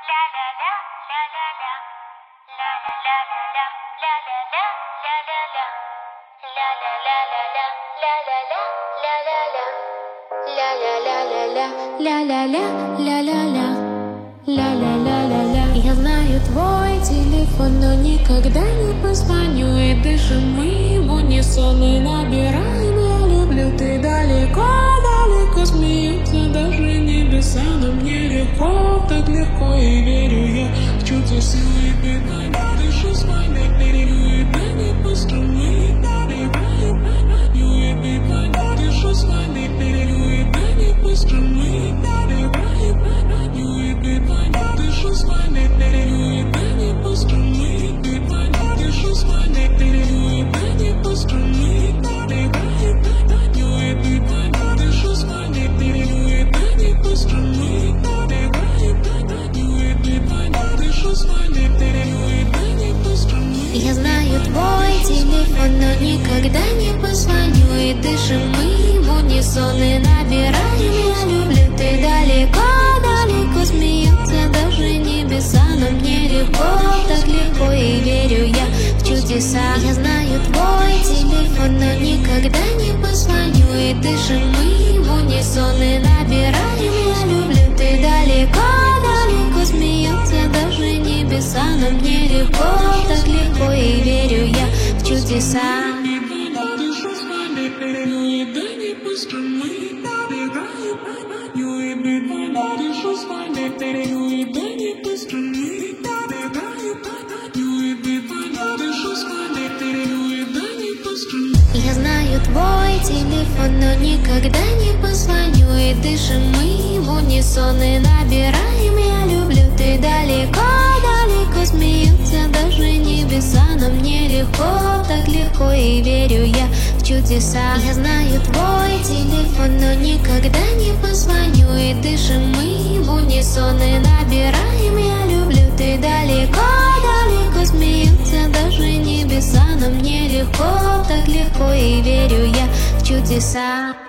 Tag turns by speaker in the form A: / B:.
A: Я знаю твой телефон, но никогда не позвоню. И дышим мы в унисон и набираем. Я люблю, ты далеко, далеко. Смеются даже небеса, но мне легко, так легко. И верю я в чудеса. И бедно дышу с войны, и не построим. И бедно дышу с войны, и не построим. Я знаю твой телефон, но никогда не позвоню. И дышим мы в унисон и набираем. Я люблю, ты далеко, далеко. Смеются даже небеса, но мне легко, так легко. И верю я в чудеса. Я знаю твой телефон, но никогда не позвоню. И дышим мы в унисон и набираем. Я люблю, ты далеко, далеко. Смеются даже небеса, но мне легко, так легко. И верю я в чудеса. Я знаю твой телефон, но никогда не позвоню. И дышим мы в унисон и набираем. Я люблю, ты далеко, далеко. Смеются даже небеса, но мне легко, так легко. И верю я в чудеса. Я знаю твой телефон, но никогда не позвоню. И дышим мы в унисон и набираем. Я люблю, ты далеко, далеко. Смеются даже небеса, но мне легко, так легко. И верю я в чудеса.